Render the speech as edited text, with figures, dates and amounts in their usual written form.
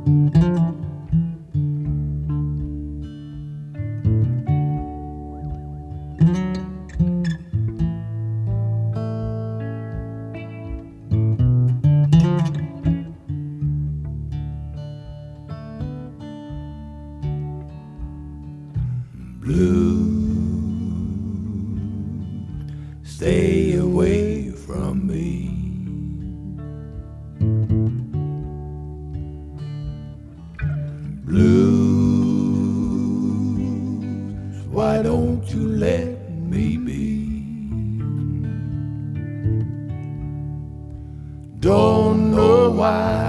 Blue, stay away from me. Blues, why don't you let me be? Don't know why